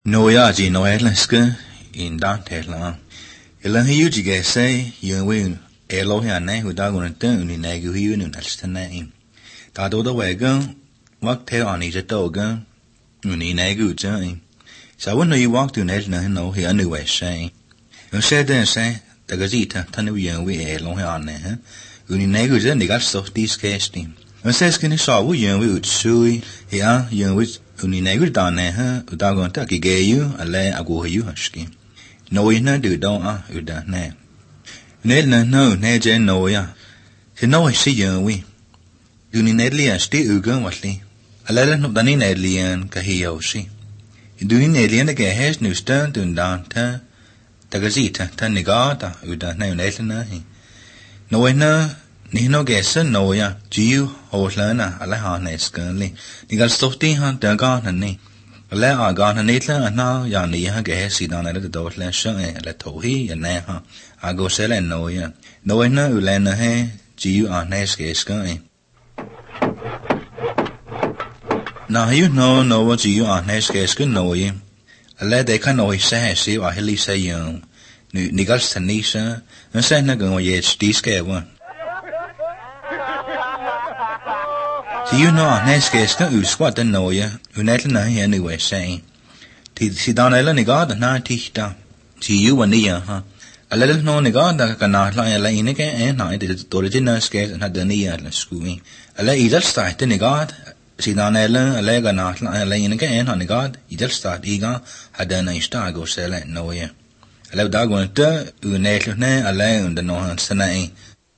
Noya ji noelenske in dantela. Elan hiu ji ge say yun win elo ya ne hu da gun ten ni ne gu hiu nu nalstana in. Da do da wagon wak te on is a dogan ni ne gu jan. So when you walk to ne no he anu we say. You said then say da gazita tanu yun we elo ya ne. Uni ne gu jan ni gal so dis casting. You says kin so wu yun we utsui ya yun we uni negur dane ha udagon ta ki geyu ale agu yu haski no ina du don a uda ne ne no ne je no ya se no si yu wi uni nedli asti ugan watli ale no dani nedlian ka hi yoshi uni nedlian ke hes nu stan dun dan ta tagazita ta negata uda ne ne hi no ina ni no gesen no ya jiu hoslana ala ha ne skanli ni gal stofti ha daga na ni ala aga na netla na ya ni ha ge si da na de do la sha ala thohi ya ne ha ago sele no ya no na ulana he jiu a ne ske skan na you no wa jiu a ne ske skan no ye ala de kan no se si wa heli se yo ni gal sanisa na se na go ye sti ske wa you know, Nescas can use what the know ya, who nettle anyway saying. See down a nigard and not teach down. See you and near, huh? A little no nigard that can not lie a lane again and night is the original scarce and had the near schooling. A lay either start the nigard, see down a leg and not lie a lane again on nigard, you just start eager, had done a star go sell it no ya. A little dog went to, who nettle ne a lay on the no hand sanay.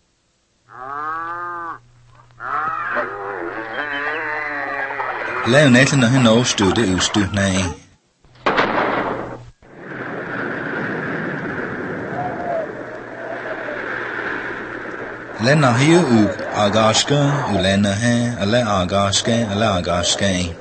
Lad netlen når han overstod det udstødende af. Lad når her ud agarske, ulander her, og lad agarske, og lad agarske af.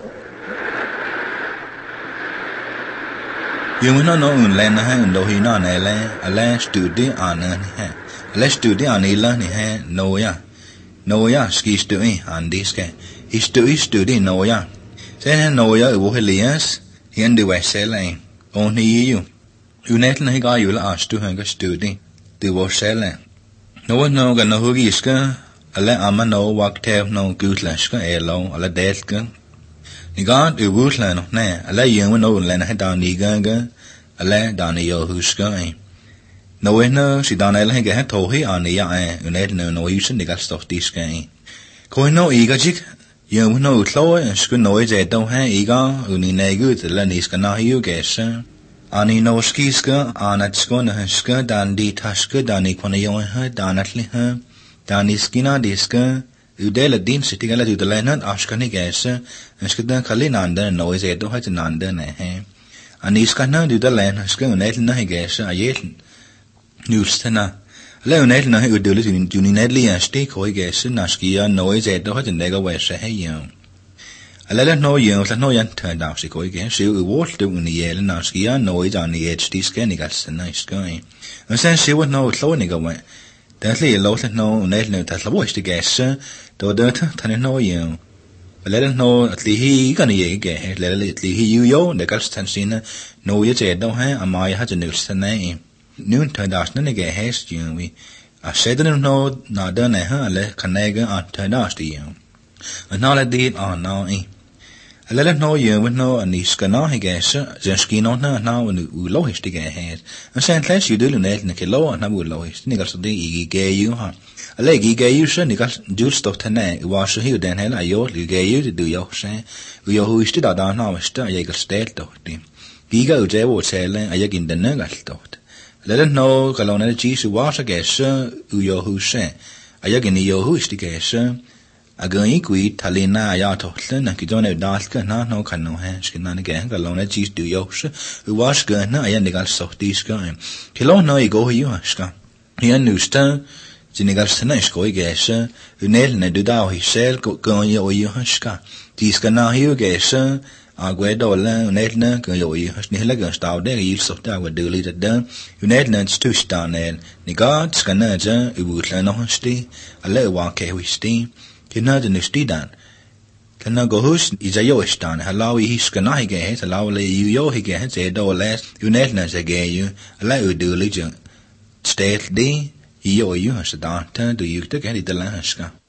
Jungen når ulander her, når hende er og lad studie andre her. Lad studie andre her, når jeg skal studie andre skal. Istudi noya. Sen noya uvo Elias, hen du vesela. On hiu. Unetten he ga yula astu hanga studi. Du var sela. No ga no hugiska, alle amma no waktev no gutlaska elo, alle deltka. Nigad uvutla no ne, alle yunga no lena he dan nigaga, alle dan yo huska. No si dan ele he ga tohi ania unetten no yusen nigal stof diska. Ko no igajik you know, Chloe, school noise at don't have ega, uni negu, the laniska na you guess. Ani no skiska, anat skona haska, dan di taska, dani quanayon her, danatli her, dani skina diska, udela din sitigala to the lenat, ashkani guess, and skudan kalinanda, noise at don't have nanda nehe. Aniskana do the land, haska, net nahi guess, a yet newstana. Leonel na he udulis in Juninedli and stick hoi guess, Naskia, noise at the hot and nega west a hey young. A let no young, no young turned out, she go again, she walked in the yell, Naskia, noise on the edge, this cannigas, a nice guy. And since she would know cloning away, that lay a lot of no net that voice to guess, though dirt, turn no young. But let it know at least he gonna ye get, let it he you, the Gastansina, no yet don't have a my had a new name. Noon turned out none get haste you we. I said no not done a le canega on turned out to you. And now let it on now I let it know you with no and the scana he guess, just skin on her now and we lowest to get head. And sent less you do net in the kilo and I will lowest. Niggles of the gay you, huh? A leg gay you, sir, niggles juice stuff to neck, wash the hill then hell I you gay you to do your say. We are who stood out down now, stir yaggle state dot. Giga J would say, I yagin the nugget dot. Let it know, Kalona cheese wash a guess, uyo who say. A yagin yo who is the guess, a going equi, Talina, Yatotlan, and Kidone Dalka, no can no hands, can none again, Kalona cheese do yosh, who wash gun, I endigal soft this guy. Kilon no go you aska. He knew stern, Zinigal Senesco guess, who nail ne do thou his cell, go yo you huska. Tis can now you guess, Aguedo netna goyi hasnilagan stau there yields of that would do it done. Unetlands to stanel, Nigard scanaja, Ubutlan honesty, a little walk we steam, Kinad and Stidan. Kana gohus izayo istan halawi hiskana hige halawi yo hige zedo les unetna zege you ala udu lijo state di yo you hasdan tan do you take any de lanska